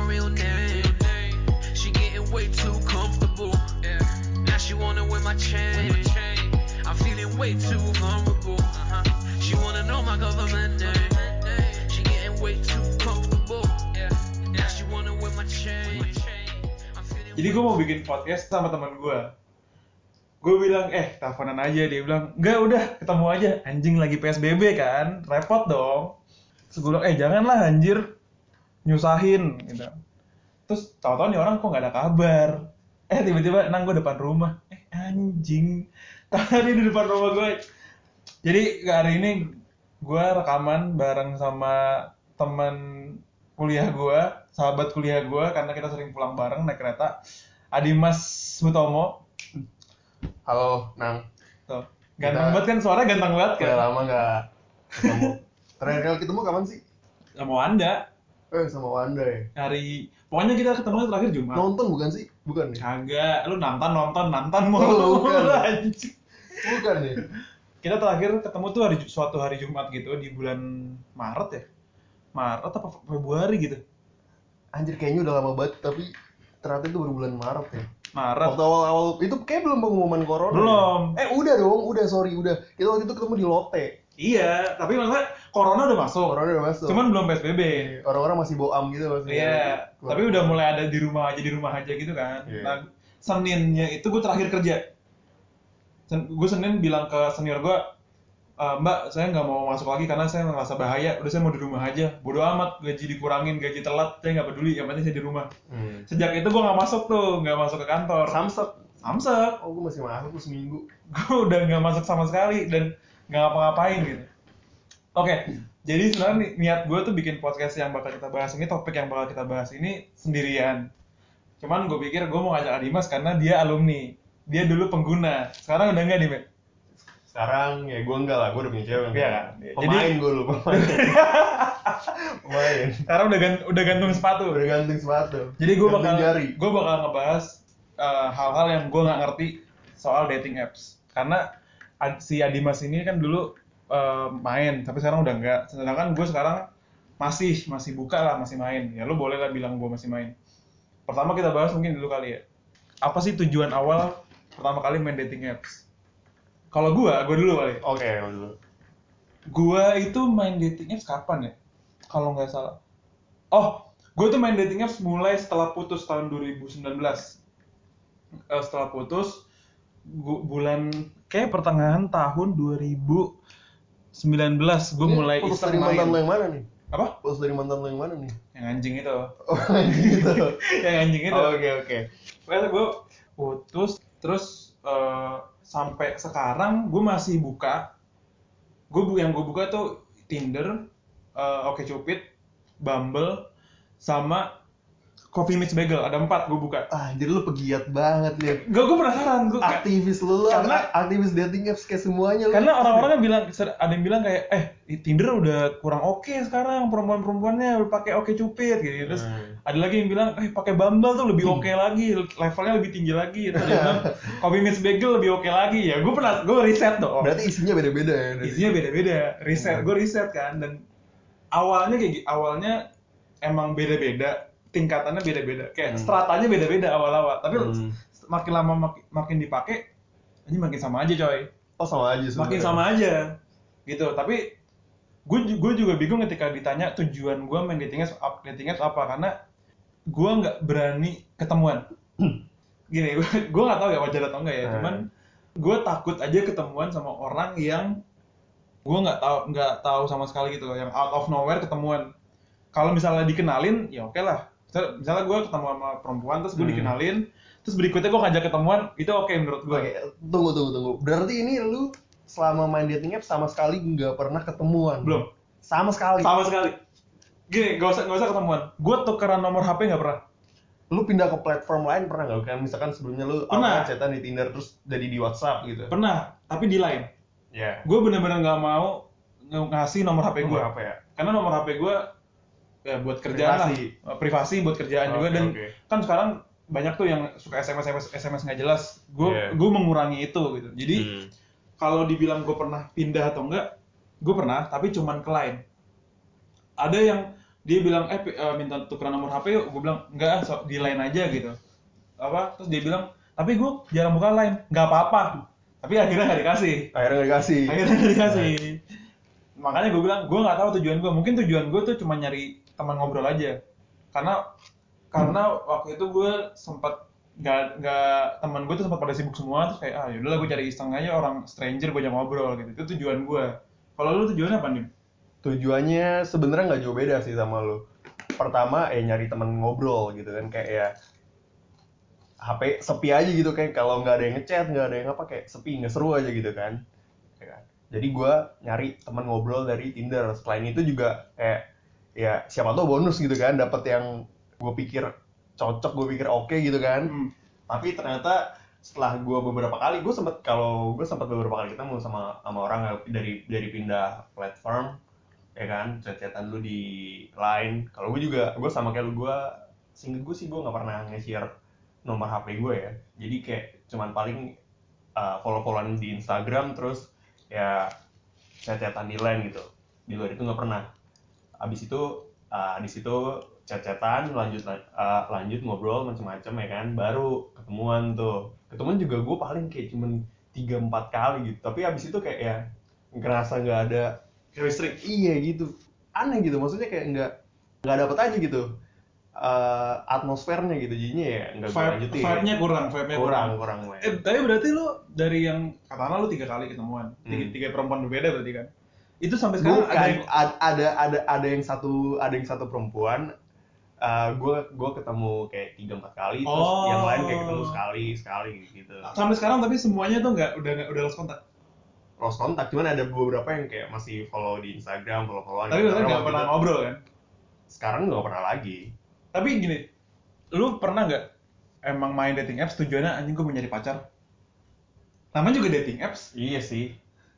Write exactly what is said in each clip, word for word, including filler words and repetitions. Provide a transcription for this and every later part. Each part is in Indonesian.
real name. She getting way too comfortable. Now she wanna wear my chain. I'm feeling way too vulnerable. She wanna know my government name. She getting way too comfortable. Now she wanna wear my chain. Jadi gue mau bikin podcast sama teman gue. Gue bilang, eh teleponan aja. Dia bilang, enggak udah ketemu aja. Anjing lagi P S B B kan, repot dong. Terus gue bilang, eh janganlah anjir, nyusahin gitu. Terus tahu-tahu nih orang kok nggak ada kabar. Eh tiba-tiba nang gue depan rumah. Eh anjing, tadi di depan rumah gue. Jadi hari ini gue rekaman bareng sama teman kuliah gue, sahabat kuliah gue, karena kita sering pulang bareng naik kereta. Adimas Hutomo. Halo, Nang. Tuh, ganteng Kita- banget kan, suaranya ganteng banget kan. Udah lama nggak ketemu. Terakhir kali ketemu kapan sih? Sama Wanda. Eh, sama Wanda ya. Hari, pokoknya kita ketemu terakhir Jumat. Nonton bukan sih? Bukan ya? Kagak, lu nonton nonton nonton Oh, mulu bukan. anjing. Bukan ya? Kita terakhir ketemu tuh hari suatu hari Jumat gitu di bulan Maret ya. Maret apa Februari gitu. Anjir, kayaknya udah lama banget, tapi ternyata itu baru bulan Maret ya. Maret. Waktu awal-awal itu kayak belum pengumuman corona. Belum. Ya? Eh, udah dong, udah sorry, udah. Kita waktu itu ketemu di Lotte. Iya, tapi maksudnya corona udah masuk. Corona udah masuk. Cuman belum P S B B. Orang-orang masih boam gitu maksudnya. Iya, tapi udah mulai ada di rumah aja di rumah aja gitu kan. Iya. Nah, Seninnya itu gue terakhir kerja. Sen- gue Senin bilang ke senior gue, e, Mbak, saya nggak mau masuk lagi karena saya ngerasa bahaya. Udah saya mau di rumah aja. Bodo amat, gaji dikurangin, gaji telat, saya nggak peduli. Yang penting saya di rumah. Hmm. Sejak itu gue nggak masuk tuh, nggak masuk ke kantor. Samsek. Samsek. Oh, gue masih masuk tuh seminggu. Gue udah nggak masuk sama sekali dan nggak ngapa-ngapain gitu. Oke, jadi sebenarnya ni- niat gue tuh bikin podcast yang bakal kita bahas ini, topik yang bakal kita bahas ini sendirian. Cuman gue pikir gue mau ngajak Adimas karena dia alumni, dia dulu pengguna. Sekarang udah nggak nih, Bet? Sekarang ya gue enggak lah, gue udah punya cewek. Iya kan? Pemain Jadi- gue lu, pemain. Pemain. Sekarang udah gan- udah gantung sepatu. Udah gantung sepatu. Jadi gue Gantung bakal jari. gue bakal ngebahas uh, hal-hal yang gue nggak ngerti soal dating apps. Karena ad- si Adimas ini kan dulu uh, main, tapi sekarang udah enggak. Sedangkan gue sekarang masih masih buka lah, masih main. Ya lu boleh lah bilang gue masih main. Pertama kita bahas mungkin dulu kali ya. Apa sih tujuan awal pertama kali main dating apps? Kalau gue, gue dulu kali. Oke, okay, dulu. Gue itu main dating apps kapan ya? Kalau nggak salah. Oh, gue tuh main dating apps mulai setelah putus tahun dua ribu sembilan belas. Eh, setelah putus, gu- bulan kayak pertengahan tahun dua ribu sembilan belas gue mulai putus iseng dari main. mantan lo yang mana nih? Apa? Putus dari mantan lo yang mana nih? Yang anjing itu. Oh, gitu. Yang anjing itu. Oke, oke. Pokoknya gue putus, terus eh, sampai sekarang gue masih buka. Gue bu yang gue buka tuh Tinder, eh, OkCupid, Bumble, sama Coffee Meets Bagel. Ada empat gue buka. Ah, jadi lu pegiat banget nih. Gak, gue penasaran. Gue Aktivis lu, lu Karena- aktivis dating apps kayak semuanya lu. karena orang-orang kan bilang, ada yang bilang kayak, eh Tinder udah kurang oke sekarang, perempuan-perempuannya udah pakai OkCupid gitu. Terus Hmm. ada lagi yang bilang, eh pakai Bumble tuh lebih oke lagi, levelnya lebih tinggi lagi. Terus ada yang bilang, Coffee Meets Bagel lebih oke lagi. Ya gue pernah, gue riset dong. Berarti isinya beda-beda ya. dari- Isinya beda-beda, riset, Hmm. gue riset kan, dan awalnya kayak gi- awalnya emang beda-beda, tingkatannya beda-beda, kayak Hmm. stratanya beda-beda awal-awal, tapi Hmm. makin lama makin, makin dipakai, ini makin sama aja coy, Oh, sama aja sebenarnya. makin sama aja, gitu. Tapi gue gue juga bingung ketika ditanya tujuan gue main dating apps, up- dating apps apa, karena gue nggak berani ketemuan. Gini, gue gue nggak tahu ya wajar atau enggak ya, Hmm. cuman gue takut aja ketemuan sama orang yang gue nggak tahu nggak tahu sama sekali gitu loh, yang out of nowhere ketemuan. Kalau misalnya dikenalin ya oke lah. Misal- misalnya gue ketemu sama perempuan terus gue Hmm. dikenalin, terus berikutnya gue ngajak ketemuan, itu oke menurut gue. Oke, tunggu tunggu tunggu. Berarti ini lu selama main dating apps sama sekali nggak pernah ketemuan? Belum. Sama sekali. Sama sekali. Gini, gak usah gak usah ketemuan. Gue tukeran nomor H P nggak pernah. Lu pindah ke platform lain pernah nggak? Kayak misalkan sebelumnya lu Pernah. awalnya chatan di Tinder terus jadi di WhatsApp gitu. Pernah, tapi di Line. Ya. Gue bener-bener nggak mau ng- ngasih nomor H P gue. Nomor apa ya? Karena nomor H P gue ya buat kerjaan Privasi. lah, privasi buat kerjaan Oke, juga, dan oke. kan sekarang banyak tuh yang suka S M S S M S nggak jelas. Gue Yeah. gue mengurangi itu gitu. Jadi Hmm. kalau dibilang gue pernah pindah atau enggak, gue pernah, tapi cuman ke Line. Ada yang dia bilang eh pi- eh, minta tukeran nomor H P yuk, gue bilang enggak ah, so, di line aja gitu. Apa terus dia bilang tapi gue jarang buka line, nggak apa-apa. Tapi akhirnya nggak dikasih. Akhirnya nggak dikasih. Akhirnya nggak dikasih. Makanya gue bilang gue nggak tahu tujuan gue. Mungkin tujuan gue tuh cuma nyari teman ngobrol aja. Karena karena waktu itu gue sempat nggak nggak teman gue tuh sempat pada sibuk semua terus kayak ah yaudahlah gue cari iseng aja orang stranger gue ajak ngobrol gitu. Itu tujuan gue. Kalau lu tujuannya apa nih? Tujuannya sebenarnya nggak jauh beda sih sama lu. Pertama eh nyari teman ngobrol gitu kan, kayak ya H P sepi aja gitu, kayak kalau nggak ada yang ngechat, nggak ada yang apa, kayak sepi, nggak seru aja gitu kan. Ya kan? Jadi gue nyari teman ngobrol dari Tinder. Selain itu juga kayak ya siapa tahu bonus gitu kan, dapat yang gue pikir cocok, gue pikir oke gitu kan. Hmm. Tapi ternyata setelah gue beberapa kali, gue sempet kalau gue sempat beberapa kali ketemu sama sama orang dari dari pindah platform, ya kan, chat-chatan lu di Line. Kalau gue juga, gue sama kayak lu, gue seinget gue sih gue nggak pernah nge-share nomor H P gue ya. Jadi kayak cuman paling uh, follow-followan di Instagram, terus ya chat-chatan di Line gitu. Di luar itu nggak pernah. Abis itu uh, di situ chat-chatan, lanjut uh, lanjut ngobrol macam-macam ya kan, baru ketemuan tuh. Ketemuan juga gue paling kayak cuman tiga empat kali gitu. Tapi abis itu kayak ya ngerasa nggak ada Chemistry. iya gitu, aneh gitu, maksudnya kayak nggak nggak dapet aja gitu uh, atmosfernya gitu, jadinya ya nggak gue Vibe, lanjutin. vibe-nya kurang, vibe-nya kurang kurang. kurang Eh, tapi berarti lu dari yang katakanlah lu tiga kali ketemuan, tiga, Hmm. tiga perempuan berbeda berarti kan? Itu sampai sekarang Bukan, ada yang ada, ada ada ada yang satu ada yang satu perempuan, uh, gue gue ketemu kayak tiga empat kali, terus Oh. yang lain kayak ketemu sekali sekali gitu. sampai sekarang tapi semuanya tuh nggak udah nggak udah lost kontak. Lost kontak, cuman ada beberapa yang kayak masih follow di Instagram, follow followan. Tapi berarti nggak pernah ngobrol kan? Sekarang nggak pernah lagi. Tapi gini, lu pernah nggak emang main dating apps tujuannya anjing gue mau nyari pacar? Namanya juga dating apps. Iya sih.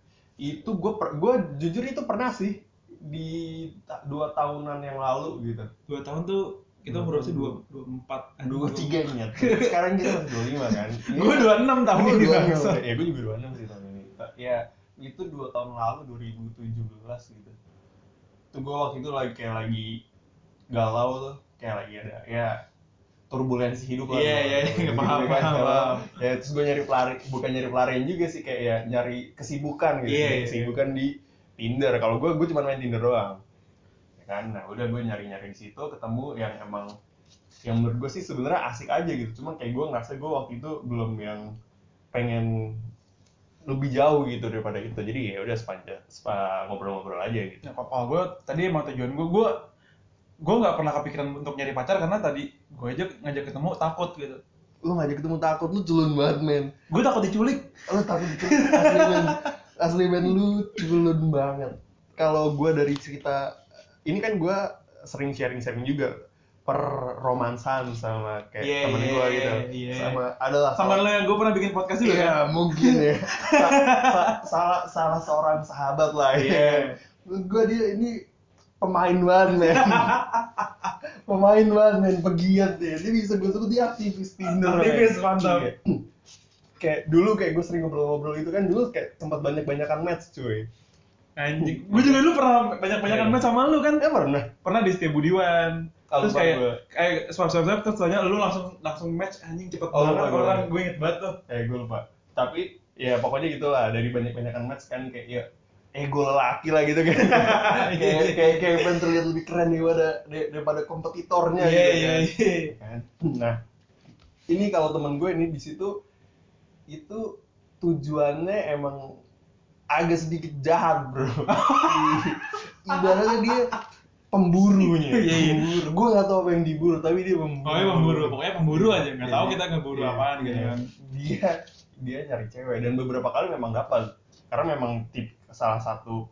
Itu gue gue jujur itu pernah sih di ta- dua tahunan yang lalu gitu. Dua tahun tuh kita umur sih dua dua empat, Dua tiga ingat. Sekarang kita masih dua lima kan. Gue dua enam tahun Gue ini dua enam. bangsa. Ya gue juga dua enam sih tahun ini. Ya itu dua tahun lalu dua ribu tujuh belas gitu. Itu gue waktu itu lagi kayak lagi galau tuh, kayak lagi ada ya turbulensi hidup lah. Iya, iya, Turbulensi paham, hidup kan, paham, galau. paham. Ya terus gue nyari pelari, bukan nyari pelarian juga sih, kayak ya nyari kesibukan gitu. Iya, Nyari iya, kesibukan di Tinder. Kalau gue gue cuma main Tinder doang. Ya kan, nah udah gue nyari-nyari di situ, ketemu yang emang yang menurut gue sih sebenarnya asik aja gitu. Cuma kayak gue ngerasa gue waktu itu belum yang pengen lebih jauh gitu daripada itu. Jadi ya udah sepanjang sepa ngobrol-ngobrol aja gitu. Ya, kalau gue tadi emang tujuan gue, gue gue nggak pernah kepikiran untuk nyari pacar karena tadi gue aja ngajak ketemu takut gitu. Lu ngajak ketemu takut, lu culun banget men. Gue takut diculik. Lu takut diculik, asli men. Asli men, lu culun banget. Kalau gue dari cerita ini kan gue sering sharing-sharing juga perromansan sama kayak Yeah, temen gue yeah, gitu. yeah. Sama adalah Sama lo yang gue pernah bikin podcast juga iya, kan? mungkin ya. Sa- sa- salah salah seorang sahabat lah ya. Iya. Menurut gue dia ini pemain banget men. Pemain banget men, pegiat dia. Dia bisa gue sebut dia aktivis Tinder. Aktivis, men. mantap. Iya. Kayak dulu kayak gue sering ngobrol-ngobrol itu kan, dulu kayak sempat banyak-banyakan match cuy. Anjing. Gue juga dulu pernah banyak-banyakan Iya. match sama lu kan? Eh pernah. Pernah di Setia Budiwan. Oh, Terus lupa kayak gue. kayak swipe swipe swipe terus tanya lu langsung langsung match anjing cepet Oh, banget lupa gue. orang gue inget banget tuh. Eh gue lupa. Tapi ya pokoknya gitulah, dari banyak-banyakan match kan kayak ya ego lelaki lah gitu kan. kayak kayak kayak pengen terlihat lebih keren daripada daripada kompetitornya Iya gitu iya kan. iya. Kan? Nah, ini kalau temen gue ini di situ itu tujuannya emang agak sedikit jahat bro. Ibaratnya dia pemburunya. Iya, iya. Pemburu. Gue nggak tahu apa yang diburu, tapi dia pemburu. Pokoknya pemburu, pokoknya pemburu aja, nggak Iya, tahu iya. kita ngeburu Iya, apaan gitu iya. kan. Dia dia nyari cewek dan beberapa kali memang dapat, karena memang tip salah satu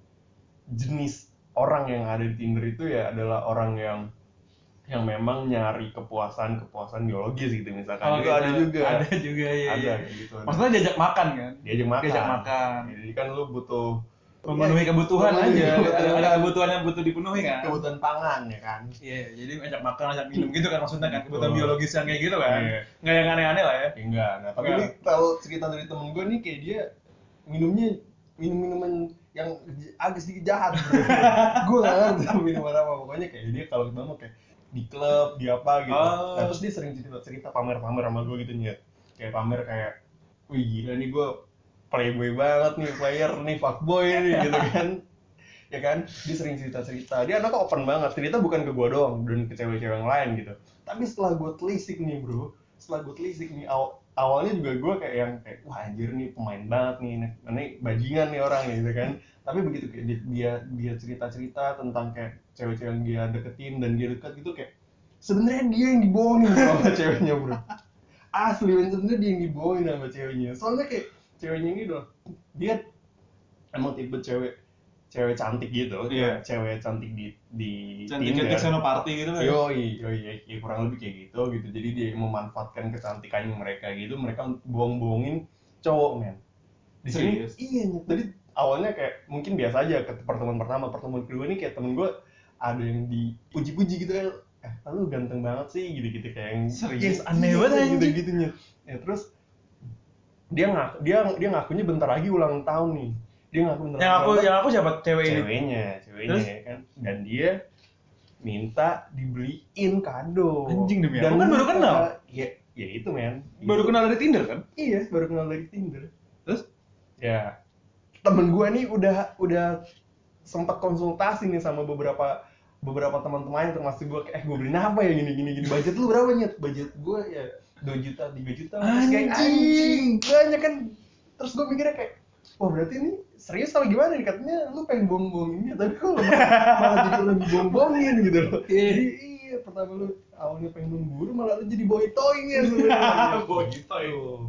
jenis orang yang ada di Tinder itu ya adalah orang yang yang memang nyari kepuasan kepuasan biologis gitu misalkan. Oh, Itu gitu. ada juga. Ada juga ya. Ada iya. kayak gitu. Ada. Maksudnya diajak makan kan? Diajak makan. Diajak makan. Jadi kan lu butuh Memenuhi kebutuhan memenuhi aja. kebutuhan. Ada, ada kebutuhan yang butuh dipenuhi kan? kebutuhan pangan ya kan. Iya, jadi ajak makan, ajak minum gitu kan maksudnya kan. Kebutuhan Betul. biologis yang kayak gitu kan. Iya. Nggak yang aneh-aneh lah ya. Ya enggak. Nah, tapi Enggak. ini kalau cerita dari temen gue nih kayak dia minumnya minum minuman yang agak sedikit jahat bro. Gue nggak ngerti minuman apa, pokoknya kayak dia kalau ketemu kayak di klub, di apa gitu. Oh. Nah terus dia sering cerita-cerita pamer-pamer sama gue gitu Nyet. Kayak pamer kayak, wih gila nih gue playboy banget nih, player nih, fuckboy nih gitu kan. Ya kan, dia sering cerita-cerita. Dia anaknya open banget, cerita bukan ke gue doang dan ke cewek-cewek yang lain gitu. Tapi setelah gue telisik nih bro, setelah gue telisik nih aw- awalnya juga gue kayak yang kayak wah anjir nih pemain banget nih, ini bajingan nih orang gitu kan. Tapi begitu kayak dia dia, dia cerita-cerita tentang kayak cewek-cewek yang dia deketin dan dia dekat gitu, kayak sebenarnya dia yang dibohongin bro sama ceweknya bro. Asli sebenarnya dia yang dibohongin sama ceweknya. Soalnya kayak ceweknya ini loh, dia emang tipe cewek cewek cantik gitu, Iya. cewek cantik di di Cantik-cantik senoparty gitu kan. Yoi, yoi, ya, kurang lebih kayak gitu gitu. Jadi dia memanfaatkan kecantikannya mereka gitu, mereka bohong-bohongin cowok men. Di sini Serius? iya, Nyet. Jadi awalnya kayak mungkin biasa aja ke pertemuan pertama, pertemuan kedua nih kayak temen gue ada yang dipuji-puji gitu kan. Eh, lu ganteng banget sih gitu-gitu kayak yang Serius? yes, Aneh iya, banget anjing. gitu-gitu Nyet. Ya terus dia ngaku dia dia ngakunya bentar lagi ulang tahun nih. Dia ngaku bentar Yang lagi aku ulang tahun. yang aku siapa cewek ini? Ceweknya, ceweknya Terus? ya kan. Dan dia minta dibeliin kado. Anjing demi apa? Dan Kan baru minta- kenal. Ya, ya itu men. Baru Itu- kenal dari Tinder kan? Iya, baru kenal dari Tinder. Terus? Ya, temen gue nih udah udah sempat konsultasi nih sama beberapa beberapa teman-temannya, termasuk gue kayak, eh gue beliin apa ya gini gini gini. Budget lu berapa Nyet? Budget gue ya dua juta, tiga juta. Terus kayak Anjing. banyak kan. Terus gue mikirnya kayak, wah berarti ini serius atau gimana nih? Katanya lu pengen bohong-bohonginnya, tapi kok malah, malah jadi lu dibohong-bohongin gitu loh. Iya. Jadi iya, pertama lu awalnya pengen memburu, malah lu jadi boy toy-nya sebenarnya. Boy toy. Tuh.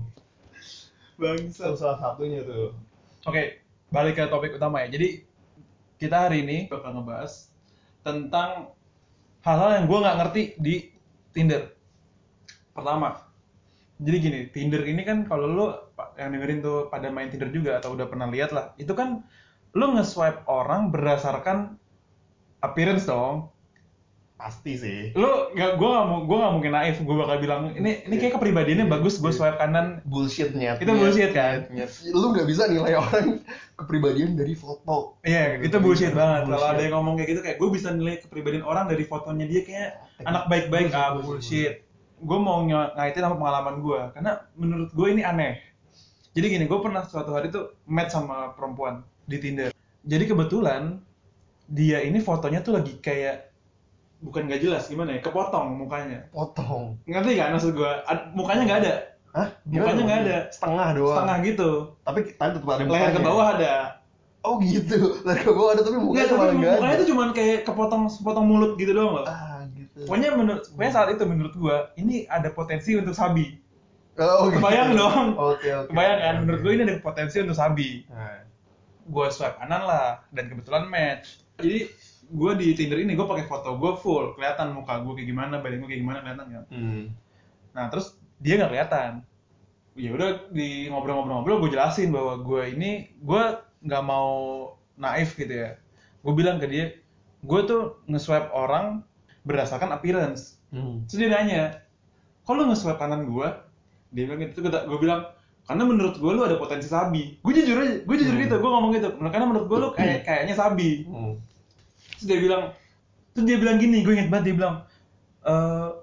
Bangsat. Itu salah satunya tuh. Oke, balik ke topik utama ya. Jadi kita hari ini bakal ngebahas tentang hal-hal yang gue nggak ngerti di Tinder. Pertama, jadi gini, Tinder ini kan kalau lu yang dengerin tuh pada main Tinder juga atau udah pernah lihat lah, itu kan lu nge-swipe orang berdasarkan appearance dong. Pasti sih. Lu nggak, gue nggak mau, gue nggak mungkin naif, gue bakal bilang ini ini kayak kepribadiannya bagus, gue swipe kanan. Bullshit Nyet. Itu Nyet, bullshit, kan? Nyet, Nyet. Lu nggak bisa nilai orang kepribadian dari foto. Iya, itu bullshit banget. Kalau Bullshit. ada yang ngomong kayak gitu, kayak gue bisa nilai kepribadian orang dari fotonya dia kayak anak baik-baik. Bullshit, Ah, bullshit, bullshit. Gue mau ng- ngaitin sama pengalaman gue, karena menurut gue ini aneh. Jadi gini, gue pernah suatu hari tuh match sama perempuan di Tinder. Jadi kebetulan dia ini fotonya tuh lagi kayak bukan gak jelas, gimana ya, kepotong mukanya. Potong. Ngerti gak maksud gue? Ad- mukanya nggak ada, Hah? Mukanya nggak ada. Setengah doang. setengah gitu. Tapi tapi tetap ada Leher ke bawah ada. Oh gitu. Leher ke bawah ada tapi mukanya Nggak, malah tapi nggak ada. mukanya tuh cuman kayak kepotong sepotong mulut gitu doang loh. Ah gitu. Pokoknya menurut, pokoknya saat itu menurut gua ini ada potensi untuk sabi. Oh, gitu. Kebayang dong. Oke oke. Kebayang kan? oke. Menurut gua ini ada potensi untuk sabi. Nah. Gua swipe kanan lah dan kebetulan match. Jadi gua di Tinder ini gua pakai foto gua full, kelihatan muka gua kayak gimana, badan gua kayak gimana, kelihatan kan. Hmm. Nah terus dia nggak kelihatan. Ya udah di ngobrol-ngobrol-ngobrol gua jelasin bahwa gua ini gua nggak mau naif gitu ya. Gua bilang ke dia, gua tuh nge-swipe orang berdasarkan appearance. Hmm. Terus dia nanya, kok lu nge-swipe kanan gua? Dia bilang gitu, terus gue bilang, karena menurut gua lu ada potensi sabi. Gue jujur aja, gue jujur Hmm. gitu, gue ngomong gitu. Karena menurut gua lu kayak kayaknya sabi. Hmm. Terus dia bilang, terus dia bilang gini, gue inget banget dia bilang, e,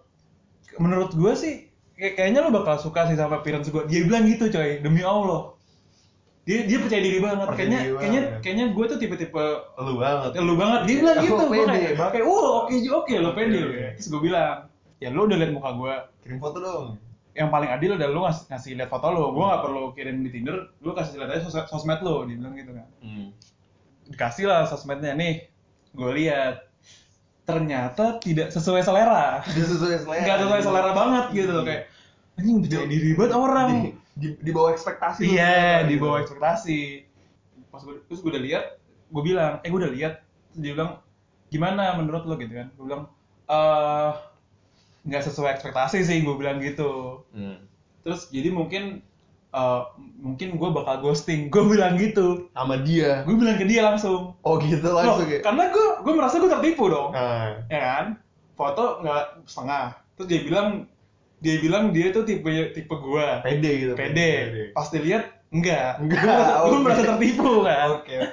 menurut gua sih kayak kayaknya lu bakal suka sih sama appearance gua. Dia bilang gitu coy, demi Allah. Dia dia percaya diri banget. Percaya kayaknya diri kayaknya banget. kayaknya gue tuh tipe-tipe Lu banget. lu banget. Dia bilang Oh, gitu, gue pede. kayak kayak, "Wah, oke oke, lo Oke, pede." oke. Terus gue bilang, "Ya lu udah liat muka gua. Kirim foto dong. Yang paling adil adalah lu ngasih, ngasih lihat foto lu. Gua nggak perlu kirim di Tinder, lu kasih lihat aja sos- sosmed lu." Dia bilang gitu kan. Hmm. Dikasih lah sosmednya nih. Gue lihat. Ternyata tidak sesuai selera. Tidak sesuai selera. Nggak sesuai selera banget gitu loh, kayak anjing percaya diri banget orang. Di, di, di bawah ekspektasi. lu Iya, ternyata, di gitu. bawah ekspektasi. Pas gue, terus gue udah lihat, gue bilang, eh gue udah lihat. Terus dia bilang, gimana menurut lo gitu kan? Gue bilang, eh nggak sesuai ekspektasi sih, gue bilang gitu. Hmm. Terus jadi mungkin, eh mungkin gue bakal ghosting. Gue bilang gitu. Sama dia. Gue bilang ke dia langsung. Oh gitu Loh, langsung ya. karena gue, gue merasa gue tertipu dong. Nah. Ya kan? Foto nggak setengah. Terus dia bilang, dia bilang dia tuh tipe tipe gue. Pede gitu. Pede. Pas dilihat enggak. Enggak, Gue merasa, gue oke. merasa tertipu kan. Oke oke.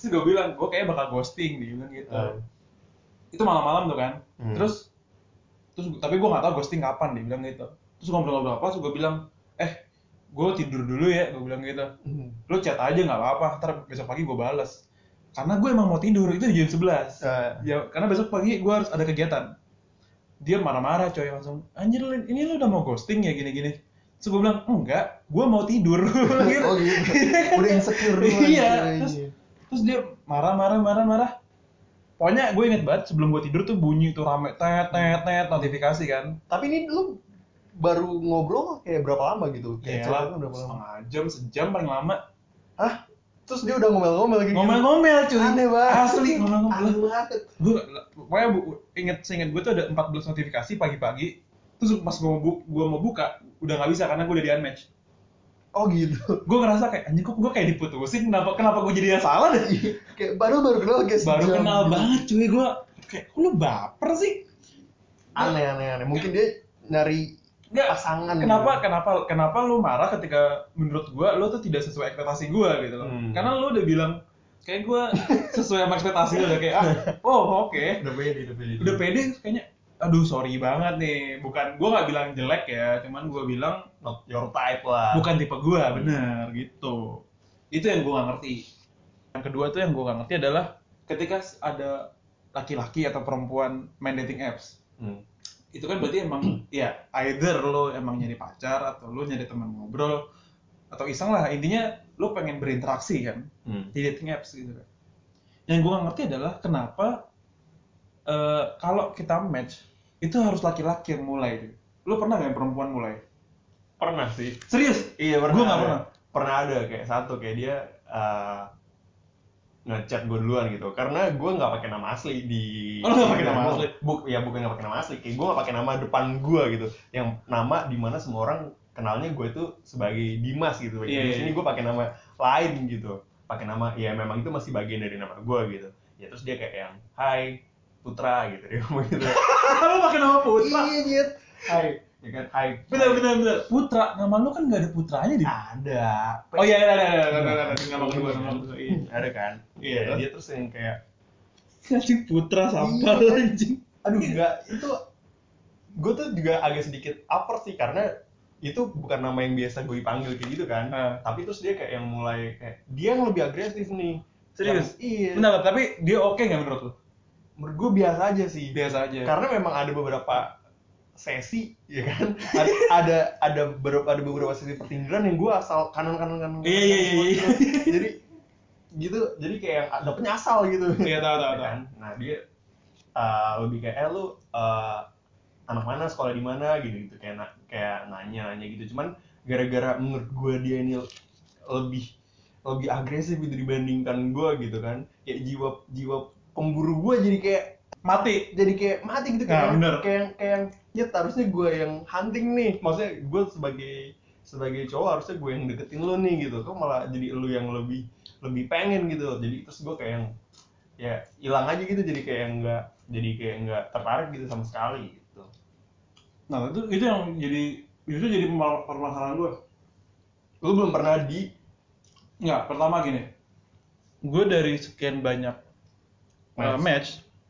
Terus gue bilang, gue kayaknya bakal ghosting, dia bilang gitu. Uh. Itu malam-malam tuh kan. Hmm. Terus terus tapi gue nggak tahu ghosting kapan, dia bilang gitu. Terus ngobrol-ngobrol apa, terus gue bilang, eh gue tidur dulu ya, gue bilang gitu. Hmm. Lu chat aja nggak apa-apa, ntar besok pagi gue bales. Karena gue emang mau tidur, itu di jam sebelas. Uh. Ya, karena besok pagi gue harus ada kegiatan. Dia marah-marah coy, langsung, anjir ini lu udah mau ghosting ya gini-gini. Terus gue bilang, enggak, gue mau tidur. Gitu. Oh gitu, udah insecure dulu. Iya, terus, terus dia marah-marah, marah-marah. Pokoknya gue inget banget sebelum gue tidur tuh bunyi tuh rame, tet, tet, tet, notifikasi kan. Tapi ini lu baru ngobrol kayak berapa lama gitu? Kayak Iya, chatnya berapa lama? setengah jam, sejam paling lama. Hah? Terus dia udah ngomel-ngomel gitu? Ngomel-ngomel cuy. Aneh banget. Asli ngomel-ngomel. Aneh banget. Gue, pokoknya bu, inget, seinget gue tuh ada empat belas notifikasi pagi-pagi. Terus pas gue mau, bu, gue mau buka, udah gak bisa karena gue udah di unmatch. Oh gitu. Gue ngerasa kayak, anjing kok gue kayak diputusin, kenapa kenapa gue jadi yang salah deh? Kayak baru baru kenal guys. Baru kenal banget cuy, gue kayak, kok lu baper sih? Aneh aneh aneh. Mungkin dia nyari Nggak, pasangan. kenapa gitu. kenapa kenapa lu marah ketika menurut gue lu tuh tidak sesuai ekspektasi gue gitu loh. Hmm. Karena lu udah bilang kayak gue sesuai sama ekspektasi lu, udah kayak ah, oh oke. Okay. Udah pede, udah pede. Udah pede kayaknya. Aduh sorry banget nih, bukan gue nggak bilang jelek ya, cuman gue bilang Not your type lah. bukan tipe gue, bener gitu. Itu yang gue nggak ngerti. Yang kedua tuh yang gue nggak ngerti adalah ketika ada laki-laki atau perempuan main dating apps, Hmm. itu kan berarti emang ya either lo emang nyari pacar atau lo nyari teman ngobrol atau iseng lah, intinya lo pengen berinteraksi kan Hmm. di dating apps gitu kan. Yang gue nggak ngerti adalah kenapa uh, kalau kita match itu harus laki-laki yang mulai tuh. Lo pernah nggak yang perempuan mulai? Pernah sih. Serius? Iya pernah. Gue nggak ada. pernah. Pernah ada kayak satu kayak dia uh, ngechat gue duluan gitu. Karena gue nggak pakai nama asli di. Oh, lo nggak pakai nama asli? Buk, ya bukan nggak pakai nama asli. Kayak gue nggak pakai nama depan gue gitu. Yang nama dimana semua orang kenalnya gue itu sebagai Dimas gitu. Iya, Di iya. sini gue pakai nama lain gitu. Pakai nama ya memang itu masih bagian dari nama gue gitu. Ya terus dia kayak yang Hai Putra gitu, dia ngomong gitu. Lo pakai nama Putra? Iya Jit. Hai, ya kan Hai. Bener bener bener. Putra, nama lo kan nggak ada putranya di. Ada. Oh iya ada ada ada ada ada ada nama kedua nama kedua. Iya. Ada kan? Iya. Ya, dia terus yang kayak Anjing Putra sampah Iya. anjing. aduh enggak itu gue tuh juga agak sedikit upper sih karena itu bukan nama yang biasa gue dipanggil kayak gitu kan. Ah. Tapi terus dia kayak yang mulai kayak dia yang lebih agresif nih. Serius? Yang, iya. Bentar, tapi dia oke nggak menurut lo? Menurut gue biasa aja sih. Biasa aja. Karena memang ada beberapa sesi, ya kan? Ada ada ada beberapa ada beberapa sesi pertindiran yang gue asal kanan kanan kanan. Iya, iya, iya, iya. Jadi gitu, jadi kayak yang dapetnya asal gitu. Iya, tahu, tahu, Ya kan? Nah dia uh, lebih kayak eh lu uh, anak mana, sekolah di mana gitu gitu kayak na- kayak nanya nanya gitu. Cuman gara-gara menurut gue dia ini lebih lebih agresif gitu dibandingkan gue gitu kan. Kayak jiwa jiwa pemburu gue jadi kayak Mati. jadi kayak mati gitu Nah, kayak bener. kayak kayak ya harusnya gue yang hunting nih, maksudnya gue sebagai sebagai cowok harusnya gue yang deketin lo nih gitu, kok malah jadi lo yang lebih lebih pengen gitu. Jadi terus gue kayak yang ya hilang aja gitu, jadi kayak enggak jadi kayak enggak tertarik gitu sama sekali gitu. Nah itu itu yang jadi itu jadi permasalahan gue. Lo belum pernah di Nggak, pertama gini, gue dari sekian banyak uh, Match. match,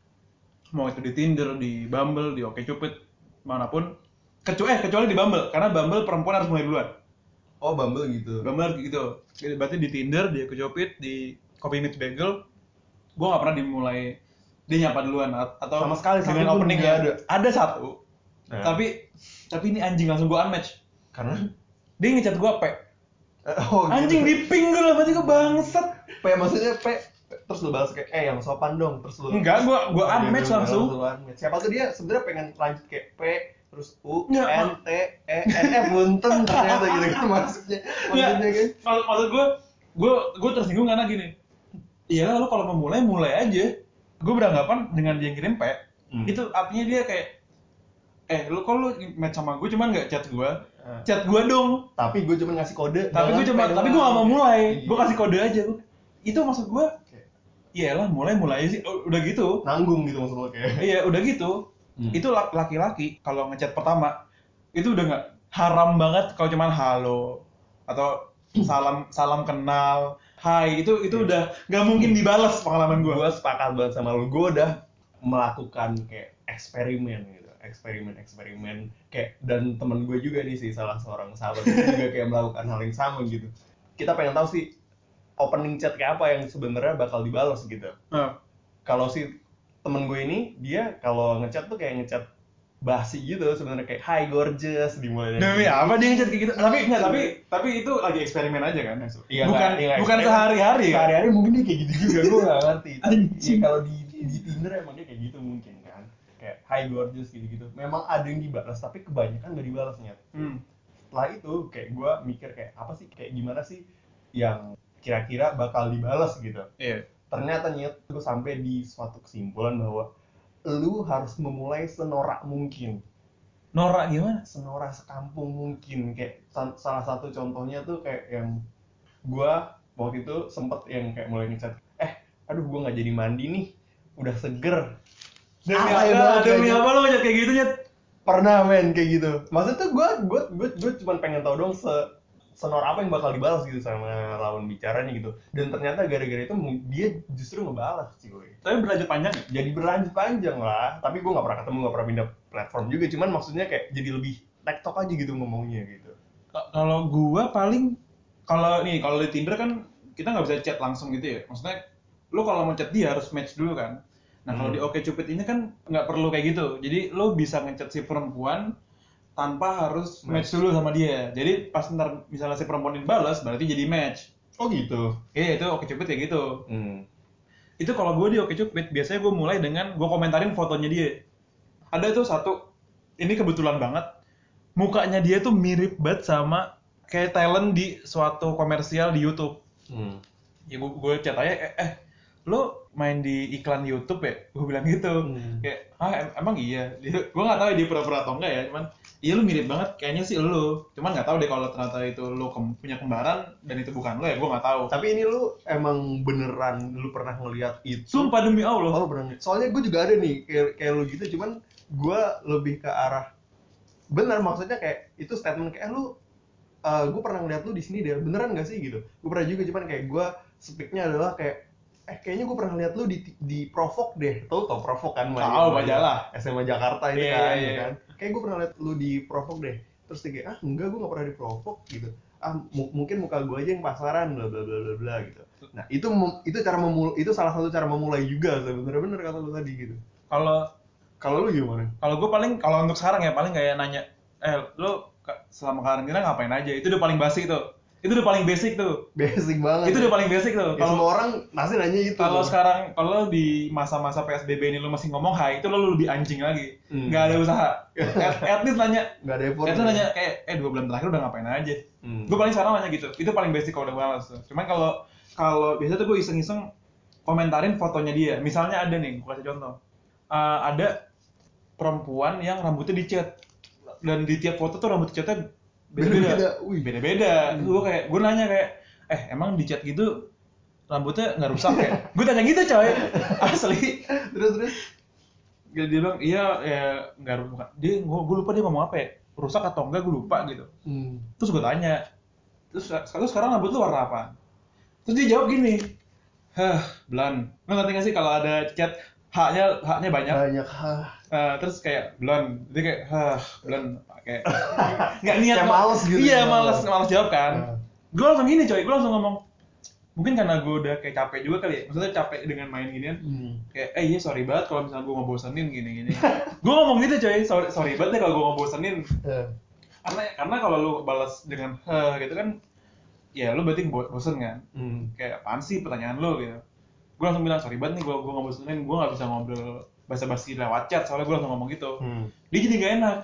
mau itu di Tinder, di Bumble, di OkCupid, manapun, kecuali eh kecuali di Bumble, karena Bumble perempuan harus mulai duluan. oh Bumble gitu. Bumble gitu, berarti di Tinder, di OkCupid, di Coffee Meets Bagel, gue nggak pernah dimulai dia nyapa duluan atau Sama sekali, satu dengan pun openingnya nggak ada. ada satu, Nah. tapi tapi ini anjing langsung gue unmatch. Karena Dia ngechat gue P. oh Anjing gitu. di ping gue lah, berarti gue bangsat. P maksudnya P terus lu balas kayak eh yang sopan dong, terus lu Enggak, gua gua Oh, unmatch dia langsung. lu unmatch. Siapa tuh dia sebenarnya pengen lanjut kayak P terus U Nggak, N T E N F bunten ternyata gitu kan maksudnya. Enggak, Maksudnya kan. mak- maksud gue, gue gue tersinggung karena gini. Iyalah lu kalau mau mulai mulai aja. Gue beranggapan dengan dia ngirim P, Hmm. itu artinya dia kayak, eh lu kalau lu match sama gue cuman nggak chat gue, Eh. chat gue dong. Tapi gue cuma ngasih kode. Tapi gue jangan cuma, P tapi gue doang. nggak mau mulai. Iya. Gue kasih kode aja. Itu maksud gue. Iyalah mulai mulai aja sih. Udah gitu. Nanggung gitu maksud lo kayak. Iya udah gitu. Hmm. Itu lak- laki-laki kalau ngechat pertama itu udah nggak, haram banget kalau cuman halo atau salam salam kenal. hai itu itu udah nggak mungkin dibalas pengalaman gue. Gue sepakat banget sama lu. Gue udah melakukan kayak eksperimen gitu, eksperimen-eksperimen kayak, dan temen gue juga nih sih, salah seorang sahabat gue juga kayak melakukan hal yang sama gitu. Kita pengen tahu sih opening chat kayak apa yang sebenarnya bakal dibalas gitu. Nah. Kalau si temen gue ini, dia kalau ngechat tuh kayak ngechat basi gitu sebenarnya, kayak hi gorgeous dimulai dari Demi apa dia ngechat kayak gitu? Tapi enggak, tapi tapi itu lagi eksperimen aja kan. Iya, bukan nggak, iya, bukan eksperimen. sehari-hari kan. Sehari-hari mungkin dia kayak gitu juga, gue nggak ngerti. Anjing. Ya, kalau di di Tinder emang dia kayak gitu mungkin kan, kayak hi gorgeous gitu-gitu. Memang ada yang dibalas, tapi kebanyakan nggak dibalasnya. Hmm. Setelah itu kayak gue mikir kayak apa sih, kayak gimana sih yang kira-kira bakal dibalas gitu. Iya. Ternyata nyet, gue sampai di suatu kesimpulan bahwa lu harus memulai senorak mungkin. Norak gimana? Senorak sekampung mungkin. Kayak salah satu contohnya tuh kayak yang gua waktu itu sempet yang kayak mulai ngechat, eh aduh gua nggak jadi mandi nih, udah seger. Demi Alay apa? banget, Demi Nyet. apa lo ngechat kayak gitu, Nyet? Pernah men kayak gitu. Maksudnya tuh gua gua gua gua cuma pengen tahu dong se senor apa yang bakal dibalas gitu sama lawan bicaranya gitu. Dan ternyata gara-gara itu dia justru ngebalas sih gue. Tapi berlanjut panjang ya? Jadi berlanjut panjang lah. Tapi gue nggak pernah ketemu, nggak pernah pindah platform juga. Cuman maksudnya kayak jadi lebih tektok aja gitu ngomongnya gitu. K- Kalau gua paling kalau nih kalau di Tinder kan kita nggak bisa chat langsung gitu ya. Maksudnya lo kalau mau chat dia harus match dulu kan. Nah kalau Hmm. di OkCupid ini kan nggak perlu kayak gitu. Jadi lo bisa ngechat si perempuan tanpa harus match Match. dulu sama dia. Jadi pas ntar misalnya si perempuan ini balas berarti jadi match. Oh gitu. Iya itu OkCupid kayak gitu. Hmm. Itu kalau gue di OkCupid biasanya gue mulai dengan gue komentarin fotonya dia. Ada tuh satu, ini kebetulan banget, mukanya dia tuh mirip banget sama kayak talent di suatu komersial di YouTube. Hmm. Ya gue, gue chat aja, eh, eh lo main di iklan YouTube ya? Gue bilang gitu. Hmm. Kayak, ah em- emang iya? Dia, gue nggak tahu ya dia pura-pura atau enggak ya, cuman iya lu mirip banget, kayaknya sih lu. Cuman nggak tahu deh kalau ternyata itu lu kem- punya kembaran dan itu bukan lo ya, gue nggak tahu. Tapi ini lu emang beneran lu pernah ngeliat itu? Sumpah demi Allah. Oh beneran. Soalnya gue juga ada nih kayak kayak lu gitu, cuman gue lebih ke arah bener, maksudnya kayak itu statement kayak eh, lu uh, gue pernah ngeliat lu di sini deh, beneran nggak sih gitu. Gue pernah juga, cuman kayak gue speaknya adalah kayak eh kayaknya gue pernah lihat lu di di Provok deh. Tahu tau Provok kan? Tahu, majalah. S M A Jakarta itu Iya, kan, iya, ya iya. kan. Kayak gue pernah lihat lu di Provok deh. Terus dia kayak ah enggak, gue nggak pernah di Provok gitu. Ah mu- mungkin muka gue aja yang pasaran bla bla bla bla bla gitu. Nah itu mem- itu cara memul itu salah satu cara memulai juga sebenarnya, bener kata lu tadi gitu. Kalau Kalau lu gimana? kalau gue paling kalau untuk sekarang ya paling kayak nanya, eh lo ka- selama karantina ngapain aja? Itu udah paling basic tuh. Itu udah paling basic tuh. Basic banget. Itu udah paling basic tuh. Ya, Kalau semua orang pasti nanya itu. kalau sekarang kalau di masa-masa P S B B ini lo masih ngomong hai, itu lo lebih anjing lagi. Hmm. Nggak ada usaha. At, at least nanya. nggak ada effort. At least ya? nanya kayak eh dua bulan terakhir udah ngapain aja. Hmm. Gue paling sekarang nanya gitu. Itu paling basic kalau udah balas tuh. Cuman kalau kalau biasanya tuh gue iseng-iseng komentarin fotonya dia. Misalnya ada nih, gue kasih contoh. Uh, ada perempuan yang rambutnya dicat dan di tiap foto tuh rambut catnya Beda-beda. beda-beda. Wih. Beda-beda. Hmm. Gue kayak gue nanya kayak, eh emang dicat gitu rambutnya nggak rusak ya? Gue tanya gitu coy, asli. Terus terus. Dia bilang iya ya nggak rusak. Dia gue lupa dia ngomong apa ya? Rusak atau enggak gue lupa gitu. Hmm. Terus gue tanya, terus terus sekarang rambut lu warna apa? Terus dia jawab gini, hah, blonde. Lo ngerti gak sih kalau ada cat H-nya H-nya banyak? Banyak hah. Uh, terus kayak blonde, dia kayak hah blonde, kayak nggak niat Kayak kok. males gitu. Iya ya. males males jawab kan. Nah. Gue langsung gini coy, gue langsung ngomong, mungkin karena gue udah kayak capek juga kali ya, maksudnya capek dengan main ginian. Hmm. Kayak eh iya sorry banget kalau misalnya gue ngebosenin gini-gini. Gue ngomong gitu coy, sorry sorry banget deh kalau gue ngebosenin. Eh. Karena karena kalau lu balas dengan heh gitu kan, ya lu berarti bo- bosen kan. Hmm. Kayak apaan sih pertanyaan lu gitu. Gue langsung bilang sorry banget nih gue gue ngebosenin, gue nggak bisa ngobrol basa-basi lewat chat, soalnya gue langsung ngomong gitu. Hmm. Dia jadi gak enak.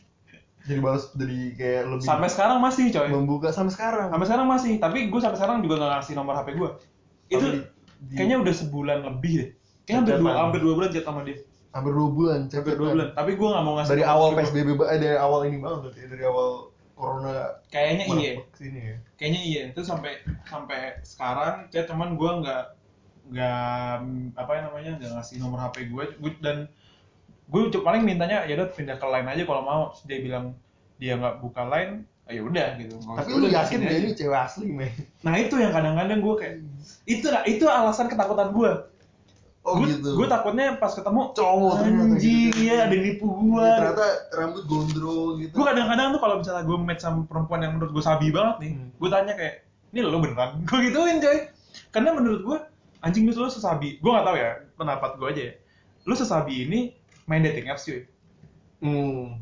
Jadi balas jadi kayak lebih Sampai sekarang masih coy. membuka sampai sekarang. Sampai sekarang masih, tapi gue sampai sekarang juga gak ngasih nomor H P gue. Itu Tapi di- kayaknya udah sebulan lebih deh. Kayaknya hampir dua, Chat-chatan. hampir dua bulan chat sama dia. Hampir dua bulan. Hampir dua bulan. Tapi gue gak mau ngasih Dari nomor awal H P P gua. S B B, ba- eh, dari awal ini banget berarti, dari awal corona. Kayaknya iya. merebak Sini ya. Kayaknya iya. Terus sampai sampai sekarang chat cuman gue nggak nggak apa namanya nggak ngasih nomor H P gue. Gua- dan gue paling mintanya ya udah pindah ke line aja kalau mau. Terus dia bilang dia nggak buka line, ya udah gitu. Nggak Tapi usah, lu udah yakin sini gak aja. ini cewek asli, men? Nah itu yang kadang-kadang gue kayak itu itu alasan ketakutan gue. Oh Gua, gitu. gue takutnya pas ketemu Cowok ternyata anjing, gitu. iya ada yang nipu gue. Ternyata rambut gondrong gitu. Gue kadang-kadang tuh kalau misalnya gue match sama perempuan yang menurut gue sabi banget nih, Hmm. gue tanya kayak, ini lo beneran? Gue gituin coy. Karena menurut gue, anjing lu lo sesabi. Gue nggak tahu ya, pendapat gue aja ya. Lu sesabi ini main dating apps cuy. Hmm.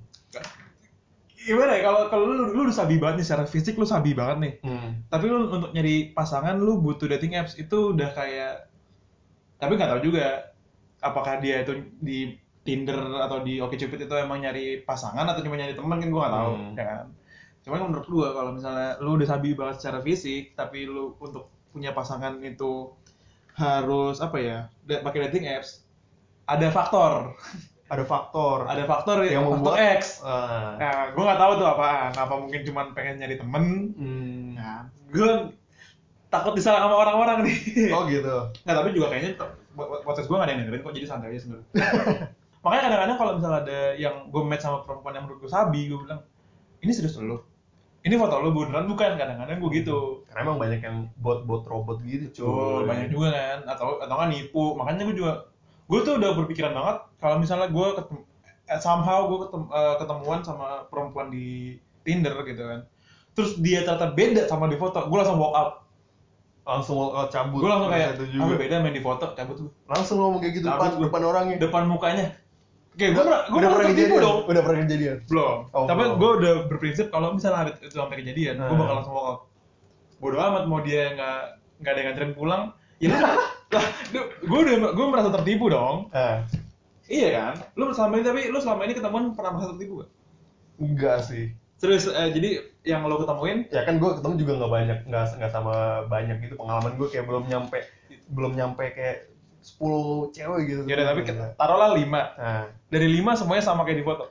Gimana ya, kalau kalau lu, lu udah sabi banget nih secara fisik, lu sabi banget nih. Hmm. Tapi lu untuk nyari pasangan, lu butuh dating apps itu udah kayak, tapi nggak tahu juga apakah dia itu di Tinder atau di OkCupid itu emang nyari pasangan atau cuma nyari teman, kan gue nggak tahu, Hmm. ya kan. Cuman menurut gue kalau misalnya lu udah sabi banget secara fisik, tapi lu untuk punya pasangan itu harus apa ya, da- pakai dating apps, ada faktor, Ada faktor. ada faktor yang faktor membuat X. Ah. Nah, gue nggak tahu tuh apaan, apa mungkin cuma pengen nyari temen. Hmm. Nah, gue takut disalah sama orang-orang nih. Oh gitu. Nggak, tapi juga kayaknya to- buat buat podcast gue nggak ada yang dengerin kok, jadi santai aja sebenarnya. Makanya kadang-kadang kalau misalnya ada yang gue match sama perempuan yang menurut gue sabi, gue bilang, ini serius lu? Ini foto lu beneran bukan? Kadang-kadang gue gitu. Karena emang banyak yang bot-bot robot gitu, Cuy, banyak juga kan, atau atau kan nipu. Makanya gue juga, gue tuh udah berpikiran banget kalau misalnya gue ketemu, eh, somehow gue ketemu, eh, ketemuan sama perempuan di Tinder gitu kan. Terus dia ternyata beda sama di foto, gue langsung walk out. Langsung walk out, cabut. Gue langsung kayak, Itu ah beda main di foto, cabut gue. Langsung ngomong kayak gitu Cabut depan gua. depan orangnya. Depan mukanya. Kayak gue Udah, gue udah pernah tertipu kejadian dong. Udah pernah kejadian. Belum. Oh, Tapi belum. gue udah berprinsip kalau misalnya ada itu sampai kejadian, gue Hmm. bakal langsung walk out. Bodoh amat mau dia nggak nggak ada yang nganterin pulang. Ya lu lah, gue udah gue merasa tertipu dong. Ah, Iya kan? Lu selama ini, tapi lu selama ini ketemuan pernah merasa tertipu gak? enggak sih. Serius, eh, jadi yang lo ketemuin Ya kan gue ketemu juga nggak banyak, nggak nggak sama banyak gitu, pengalaman gue kayak belum nyampe belum nyampe kayak sepuluh cewek gitu. ya udah, tapi Enggak. taruhlah lima. Nah, Dari lima semuanya sama kayak di foto.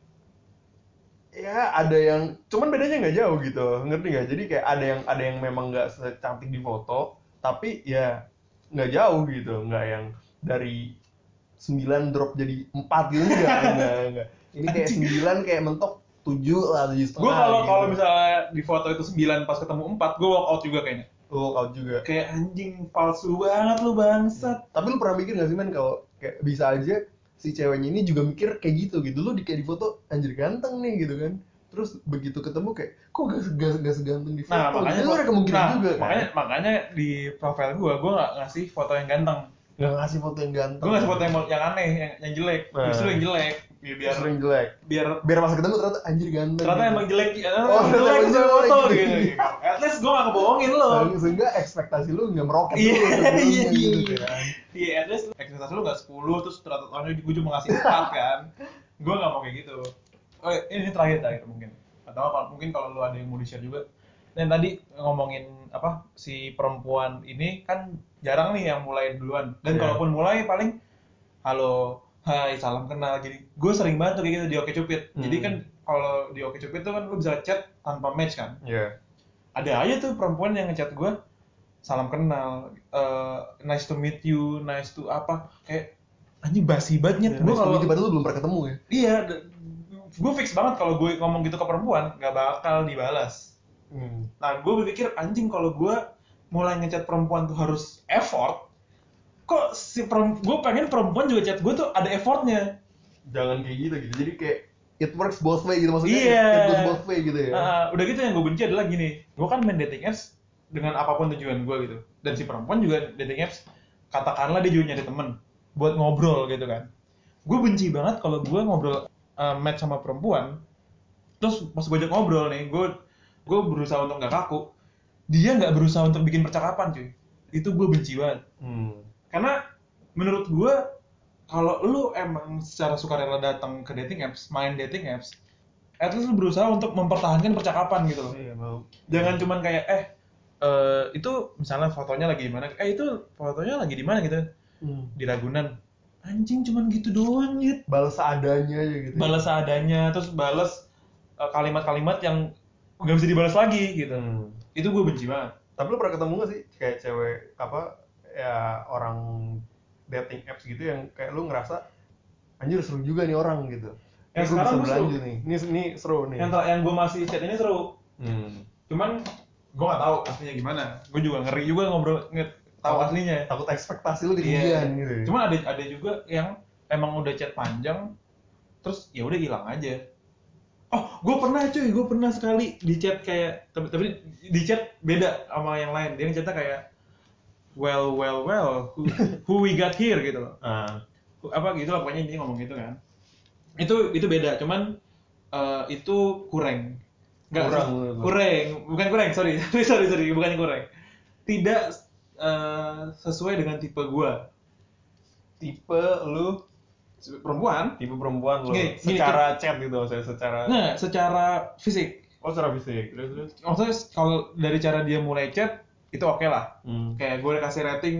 ya ada yang cuman bedanya nggak jauh gitu, ngerti nggak? Jadi kayak ada yang ada yang memang nggak secantik di foto, tapi ya nggak jauh gitu, nggak yang dari sembilan drop jadi empat gitu, enggak, enggak, enggak. Ini kayak sembilan kayak mentok tujuh lah, tujuh setengah. Gue kalau gitu. kalau misalnya di foto itu sembilan pas ketemu empat, gue walk out juga kayaknya. Walk out juga. Kayak anjing palsu banget lu bangsat. Tapi lu pernah mikir gak sih, men, kalau kayak bisa aja si ceweknya ini juga mikir kayak gitu gitu, lu di kayak di foto anjir ganteng nih gitu kan, terus begitu ketemu kayak kok gak, gak, gak seganteng di foto. Nah, makanya itu gua- ada kemungkinan nah, juga kan. makanya makanya di profile gue gue nggak ngasih foto yang ganteng. Gak ngasih foto yang ganteng. Gue ngasih foto yang yang aneh, yang, yang jelek. Nah. Justru yang jelek. Biar biar Justru yang jelek. biar Biar pas ketemu ternyata anjir ganteng. ternyata gitu. emang jelek. Eh, Oh, jelek ternyata sesuai jelek foto gitu. gitu. At least gue nggak kebohongin lo. Nah, sehingga ekspektasi lu gak meroket Iya, dulu sebelumnya iya, gitu iya. kan. Iya, at least ekspektasi lu nggak sepuluh, terus ternyata tahunnya gue cuma ngasih empat kan. Gue nggak mau kayak gitu. Oh, ini terakhir terakhir mungkin. Atau kalau mungkin kalau lu ada yang mau di-share juga. Dan tadi ngomongin apa si perempuan ini kan jarang nih yang mulai duluan. Dan Iya. kalaupun mulai paling halo, hai, salam kenal gini. Gue sering banget tuh kayak gitu di OkCupid. Hmm. Jadi kan kalau di OkCupid tuh kan lu bisa chat tanpa match kan. Iya. Ada aja tuh perempuan yang ngechat gue, salam kenal, eh, nice to meet you, nice to apa, kayak anjing basi banget. Gue kalau padahal lu belum pernah ketemu ya. iya, gue fix banget kalau gue ngomong gitu ke perempuan nggak bakal dibalas. Hmm. Nah, gue berpikir anjing kalau gue mulai ngechat perempuan tuh harus effort. Kok si perempuan, gue pengen perempuan juga chat gue tuh ada effortnya. Jangan kayak gitu gitu. Jadi kayak it works both way gitu maksudnya. Iya. It goes both way gitu ya. Ah, udah gitu yang gue benci adalah gini, gue kan main dating apps dengan apapun tujuan gue gitu. Dan si perempuan juga dating apps, katakanlah dia juga nyari temen buat ngobrol gitu kan. Gue benci banget kalau gue ngobrol uh, match sama perempuan, terus pas gue ajak ngobrol nih, gue gue berusaha untuk nggak kaku, dia nggak berusaha untuk bikin percakapan cuy. Itu gue benci banget. Hmm. Karena menurut gue kalau lu emang secara sukarela datang ke dating apps, main dating apps, at least lu berusaha untuk mempertahankan percakapan gitu loh. Iya, mau. Jangan cuman kayak eh eh, itu misalnya fotonya lagi di mana? Eh itu fotonya lagi di mana gitu? Hmm. Di Ragunan. Anjing cuman gitu doang gitu. Balas seadanya aja gitu. Balas seadanya, terus balas eh, kalimat-kalimat yang nggak bisa dibalas lagi gitu. Hmm. Itu gue benci banget. Tapi lu pernah ketemu gak sih kayak cewek apa ya orang dating apps gitu yang kayak lu ngerasa anjir seru juga nih orang gitu. Yang Kayak gua sekarang bisa tuh seru. berlanjut nih. Ini ini seru nih. Yang ter- yang gue masih chat ini seru. Hmm. Cuman gue nggak tahu aslinya gimana. Gue juga ngeri juga ngobrol nge- tahu Takut- aslinya. Takut ekspektasi lu Iya. ketinggian gitu. ya. Cuman ada ada juga yang emang udah chat panjang, terus ya udah hilang aja. Oh, gue pernah cuy, gue pernah sekali di chat kayak tapi, tapi di chat beda sama yang lain. Dia chatnya kayak well well well who, who we got here gitu loh. Ah. Apa gitu lah pokoknya intinya ngomong gitu kan. Itu itu beda, cuman eh, itu kurang. Nggak, Kurang, menurut lo? kurang, bukan kurang, sorry, sorry, sorry, sorry, bukan kurang. Tidak eh, sesuai dengan tipe gua. Tipe lu, Perempuan? tipe perempuan lu, Gini, gini, secara chat gitu maksudnya, secara Nggak, secara fisik. oh secara fisik. Terus terus. Maksudnya kalau dari cara dia mulai chat, itu oke lah. Hmm. Kayak gue udah kasih rating,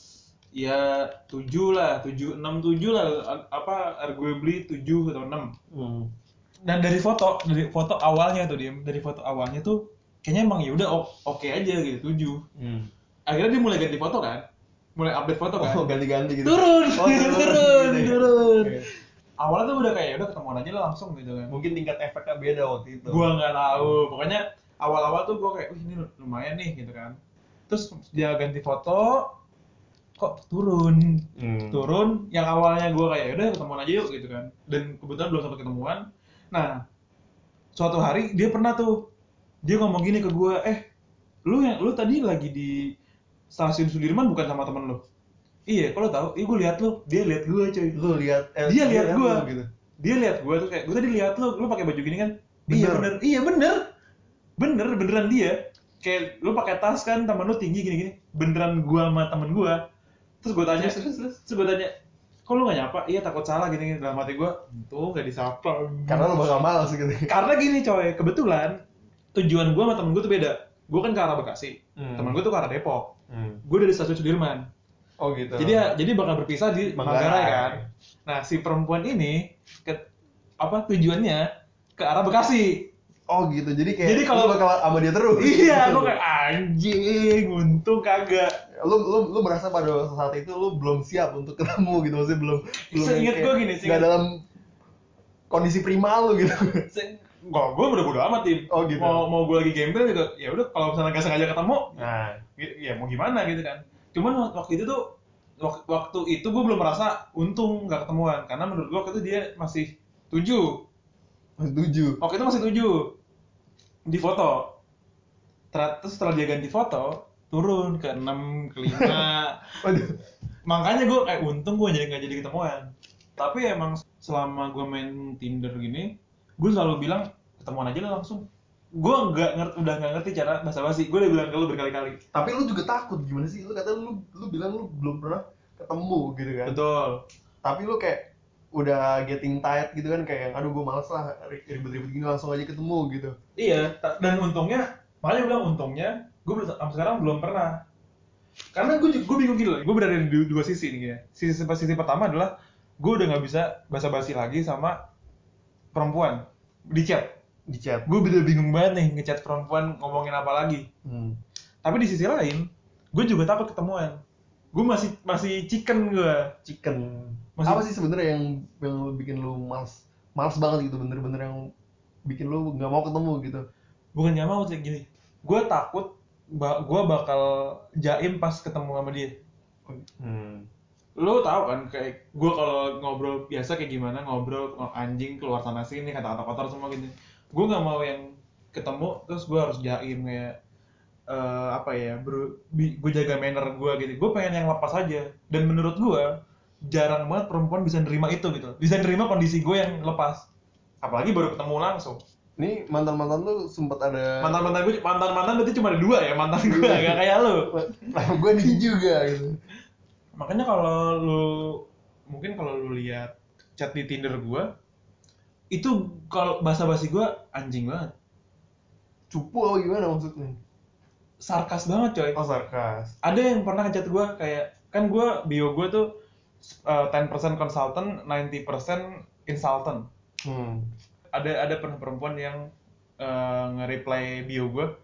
ya tujuh lah, tujuh, enam, tujuh lah. Apa, arguably tujuh atau enam. Hmm. Dan dari foto, dari foto awalnya tuh dia, dari foto awalnya tuh kayaknya emang ya udah o- oke aja gitu, tujuh. Hmm. Akhirnya dia mulai ganti foto kan, mulai update foto kan. Oh, ganti-ganti gitu. Turun, Oh, turun, turun, gitu ya. turun. Oke. Awalnya tuh udah kayak udah ketemuan aja lah langsung gitu kan. Mungkin tingkat efeknya beda waktu itu. Gua nggak tahu, pokoknya awal-awal tuh gua kayak, wih ini lumayan nih gitu kan. Terus dia ganti foto, kok turun, Hmm. turun. Yang awalnya gua kayak udah ketemuan aja yuk gitu kan. Dan kebetulan belum sempat ketemuan. Nah, suatu hari dia pernah tuh dia ngomong gini ke gue, eh lu yang lu tadi lagi di stasiun Sudirman bukan sama temen lu? Iya, kalau tahu, iya gue lihat lu, dia lihat gue cuy, Lu lihat eh, dia lihat gue, lu gitu. dia lihat gue tuh kayak gue tadi lihat lu, lu pakai baju gini kan? Iya Bener. bener, iya bener, bener beneran dia, kayak lu pakai tas kan, temen lu tinggi gini gini, beneran gue sama temen gue, terus gue tanya, Terus, terus, terus. terus gue tanya, kok lu nggak nyapa? Iya takut salah gini gini, dalam hati gue, tuh nggak disapa. Karena lu bakal malas gitu. Karena gini coy, kebetulan tujuan gue sama temen gue tuh beda. Gue kan ke arah Bekasi, Hmm. temen gue tuh ke arah Depok. Hmm. Gue dari stasiun Sudirman. Oh gitu. Jadi ya, jadi bakal berpisah di Manggarai. Manggarai kan. Nah si perempuan ini ke apa tujuannya ke arah Bekasi. Oh gitu. Jadi kayak Jadi kalau- lu bakal sama dia terus. Iya, Gitu. gue kayak anjing, untung kagak. lu lu lu merasa pada saat itu lu belum siap untuk ketemu gitu, maksudnya belum belum Seinget yang kayak gua gini, nggak seinget- dalam kondisi prima lu gitu. Gue gue udah bodo amat tim. Oh, gitu. Mau mau gue lagi gembel gitu, ya udah kalau misalnya nggak sengaja ketemu, Nah, ya mau gimana gitu kan. Cuman waktu itu tuh wak- waktu itu gue belum merasa untung nggak ketemuan karena menurut gue waktu itu dia masih tujuh. setuju. Waktu itu masih tujuh di foto. Ter- Terus setelah dia ganti foto turun ke enam, ke lima. Waduh. Makanya gue kayak untung gue jadi nggak jadi ketemuan. Tapi emang selama gue main Tinder gini, gue selalu bilang ketemuan aja lah langsung. Gue nggak ngerti, udah nggak ngerti cara basa-basi. Gue udah bilang ke lu berkali-kali. Tapi lu juga takut gimana sih? Lu kata lu lu bilang lu belum pernah ketemu gitu kan. Betul. Tapi lu kayak udah getting tired gitu kan, kayak aduh gue males lah ribet-ribet gini, langsung aja ketemu gitu. Iya, ta- dan untungnya, makanya gue bilang untungnya, gue belum sampai sekarang belum pernah. Karena gue gue bingung gitu loh, gue berada di dua, dua sisi nih ya. Sisi sisi pertama adalah gue udah nggak bisa basa-basi lagi sama perempuan di chat. Di chat. Gue udah bingung banget nih ngechat perempuan ngomongin apa lagi. Hmm. Tapi di sisi lain, gue juga takut ketemuan. Gue masih masih chicken gue. Chicken. Masih- Apa sih sebenarnya yang yang lu bikin lu males males banget gitu, bener-bener yang bikin lu nggak mau ketemu gitu? Bukan nggak mau sih gini. Gue takut ba- gue bakal jaim pas ketemu sama dia. Hmm. Lo tau kan kayak gue kalau ngobrol biasa kayak gimana, ngobrol oh, anjing keluar sana sini kata-kata kotor semua gitu. Gue nggak mau yang ketemu terus gue harus jaim kayak eh, apa ya, gue jaga manner gue gitu. Gue pengen yang lepas aja. Dan menurut gue jarang banget perempuan bisa nerima itu gitu, bisa nerima kondisi gue yang lepas. Apalagi baru ketemu langsung. Ini mantan-mantan lu sempet ada Mantan mantan gue mantan mantan berarti cuma ada dua ya mantan gue, gak kayak lo. Nah, gue nih juga gitu. Makanya kalau lu mungkin kalau lu lihat chat di Tinder gua itu kalau basa-basi gua anjing banget. Cupu apa gimana maksudnya? Sarkas banget coy. Oh, sarkas. Ada yang pernah ngechat gua kayak kan gua bio gua tuh uh, ten percent consultant, ninety percent insultant. Hmm. Ada ada pernah perempuan yang uh, nge-reply bio gua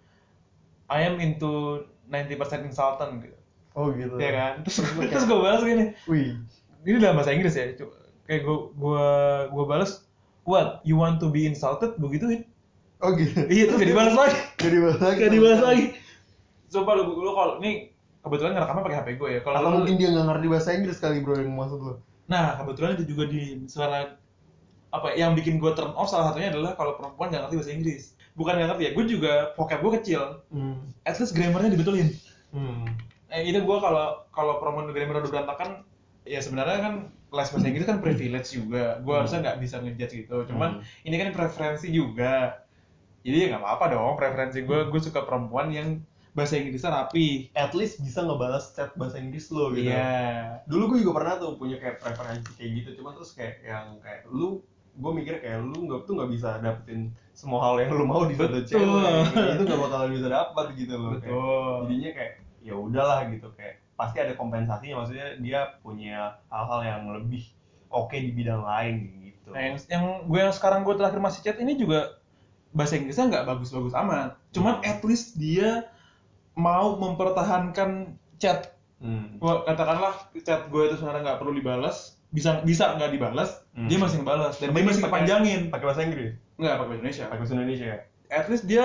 I am into ninety percent insultant gitu. Oh gitu. Ya kan? Terus terus gua balas gini. Wih. Ini dalam bahasa Inggris ya, kayak gue gue gue balas, what you want to be insulted, begituin. Oh gitu. Iya, terus gak dibalas lagi. Gak dibalas lagi. Gak dibalas lagi. Coba lu, lu kalau ini kebetulan ngerekamnya pakai H P gue ya. Kalau Atau lu- mungkin dia nggak ngerti bahasa Inggris kali bro yang maksud lo. Nah, kebetulan itu juga di suara apa yang bikin gue turn off salah satunya adalah kalau perempuan nggak ngerti bahasa Inggris. Bukan nggak ngerti ya, gue juga vocab gue kecil. Hmm. At least grammarnya dibetulin. Hmm. Eh, itu gue kalau kalau perempuan grammar udah berantakan, ya sebenarnya kan les bahasa Inggris kan privilege juga. Gue Hmm. harusnya nggak bisa ngejudge gitu. Cuman Hmm. ini kan preferensi juga. Jadi ya nggak apa-apa dong. Preferensi gue, gue suka perempuan yang bahasa Inggrisnya rapi. At least bisa ngebalas chat bahasa Inggris lo gitu. Iya. Dulu gue juga pernah tuh punya kayak preferensi kayak gitu, cuman terus kayak yang kayak lu, gue mikir kayak lu nggak tuh nggak bisa dapetin semua hal yang lu mau di satu Betul. cewek, kayak itu nggak bakalan bisa dapat gitu loh. Kayak, Betul. jadinya kayak ya udahlah gitu, kayak pasti ada kompensasinya, maksudnya dia punya hal-hal yang lebih oke di bidang lain gitu. Nah, yang, yang gue yang sekarang gue terakhir masih chat ini juga bahasa Inggrisnya nggak bagus-bagus amat. Cuman at least dia mau mempertahankan chat. Hmm. Gua katakanlah chat gue itu sebenarnya nggak perlu dibalas, bisa bisa nggak dibalas, Hmm. dia masih ngebalas dan Tapi dia masih pakai- kepanjangin. Pakai bahasa Inggris, Nggak pakai bahasa Indonesia. pakai bahasa Indonesia. At least dia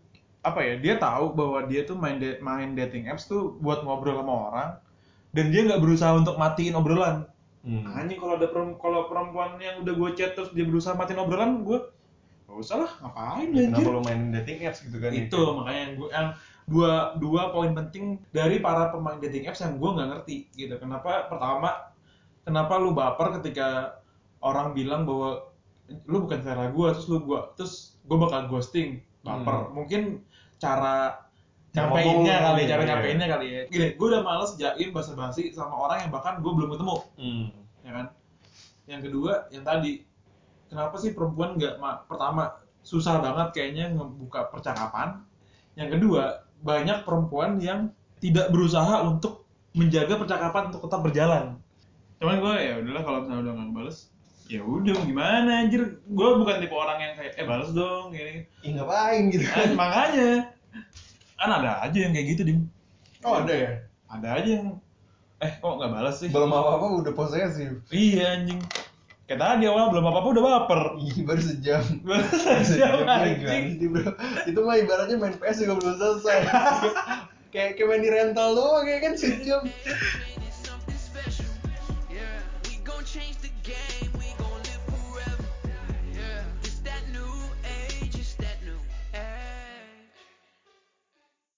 apa ya? Dia tahu bahwa dia tuh main da- main dating apps tuh buat ngobrol sama orang dan dia nggak berusaha untuk matiin obrolan. Hmm. Anjing kalau ada perem- kalau perempuan yang udah gue chat terus dia berusaha matiin obrolan, gue gak usah lah, ngapain Ya, anjir. kenapa lu main dating apps gitu kan? Itu makanya yang gue yang dua dua poin penting dari para pemain dating apps yang gue nggak ngerti gitu. Kenapa pertama, kenapa lu baper ketika orang bilang bahwa lu bukan selera gue, terus lu gua terus gue bakal ghosting, baper. Hmm. Mungkin cara Cara nyampeinnya ngomong, kali, iya, cara iya. nyampeinnya kali ya. Gini, gue udah males jaim basa-basi sama orang yang bahkan gue belum ketemu, Hmm. ya kan. Yang kedua, yang tadi, kenapa sih perempuan nggak ma- pertama susah banget kayaknya ngebuka percakapan. Yang kedua, banyak perempuan yang tidak berusaha untuk menjaga percakapan untuk tetap berjalan. Cuman gue ya udahlah, kalau misalnya udah nggak bales, ya udah mau gimana anjir. Gue bukan tipe orang yang kayak eh balas dong gini. Ih ngapain gitu Nah, makanya kan ada aja yang kayak gitu, Dim. Oh ada ya? Ada aja yang eh kok nggak balas sih. Belum apa-apa udah posesif. Iya anjing. Kayak tadi awal belum apa-apa udah baper. Ih baru sejam. Siapa Gimana anjing? sih, bro? Itu mah ibaratnya main P S juga belum selesai. kayak kayak main di rental doang kayak kan sejam.